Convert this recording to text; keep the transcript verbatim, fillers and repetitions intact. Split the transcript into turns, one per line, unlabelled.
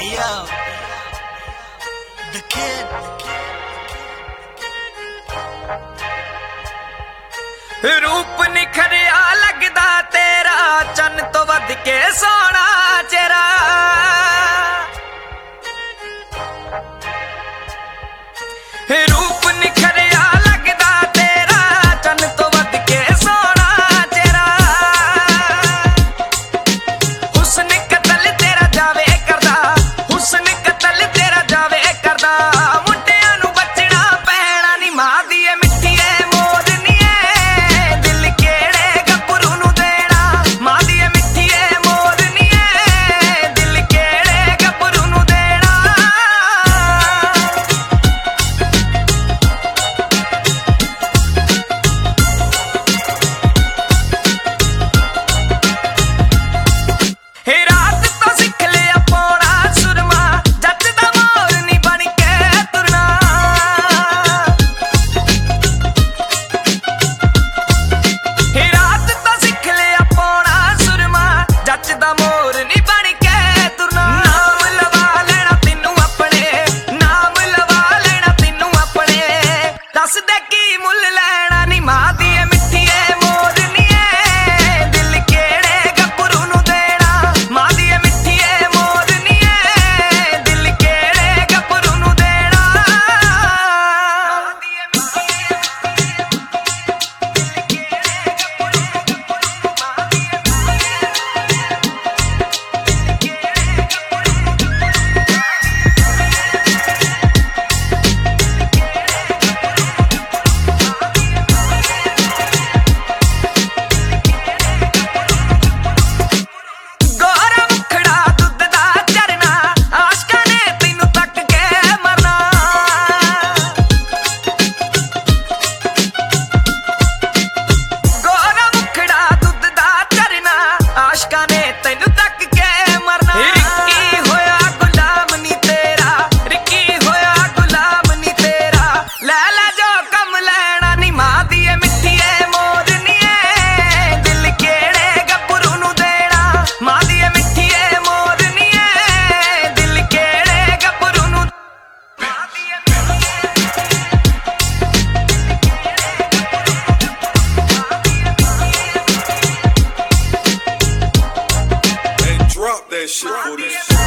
Yo, the kid.
रूप निखरिया लगदा तेरा चन तो वध के सोना चेहरा रूप निखरिया लगदा तेरा चन तो वध के सोना चेहरा हुस्न कतल तेरा जावे करदा हुस्न कतल तेरा जावे करदा मुंडियां नू बचना पैना नी मां दी मिठी मोद नी दिल केड़े गभरू नू देना मां दी मिठी मोद नी दिल केड़े गभरू नू देना हे रात तो सिख लिया पौना सुरमा जट दा मोर नी बन के तुरना हे रात तो सिख लिया पौना सुरमा जट दा मोर नी बन के तुरना नाम लवा लेना तैनू अपने नाम लवा लेना तैनू अपने दस दे की मुल लेना नी मां दी मिठी मोद नी दिल केड़े गभरू नू देना मां दी मिठी मोद नी दिल केड़े गभरू नू देना मां दी ਗੋਰਾ ਮੁਖੜਾ ਦੁੱਧ ਦਾ ਝਰਨਾ ਆਸ਼ਕਾਂ ਨੇ ਤੈਨੂੰ ਤੱਕ ਕੇ ਮਰਨਾ ਗੋਰਾ ਮੁਖੜਾ ਦੁੱਧ ਦਾ ਝਰਨਾ ਆਸ਼ਕਾਂ ਨੇ ਤੈਨੂੰ ਤੱਕ ਕੇ ਮਰਨਾ ਰਿੱਕੀ ਹੋਇਆ ਗੁਲਾਮ ਨੀ ਤੇਰਾ ਰਿੱਕੀ ਹੋਇਆ ਗੁਲਾਮ ਨੀ ਤੇਰਾ ਲੈ ਲੈ ਜੋ ਕੰਮ ਲੈਣਾ ਨੀ ਮਾਂ ਦੀ ਮਿੱਠੀ ਮੋਦ ਨੀ ਦਿਲ ਕਿਹੜੇ ਗੱਭਰੂ ਨੂੰ ਦੇਣਾ ਮਾਂ ਦੀ ਮਿੱਠੀ ਮੋਦ ਨੀ ਦਿਲ ਕਿਹੜੇ ਗੱਭਰੂ ਨੂੰ ਮਾਂ ਦੀ
Hey, drop that shit for this.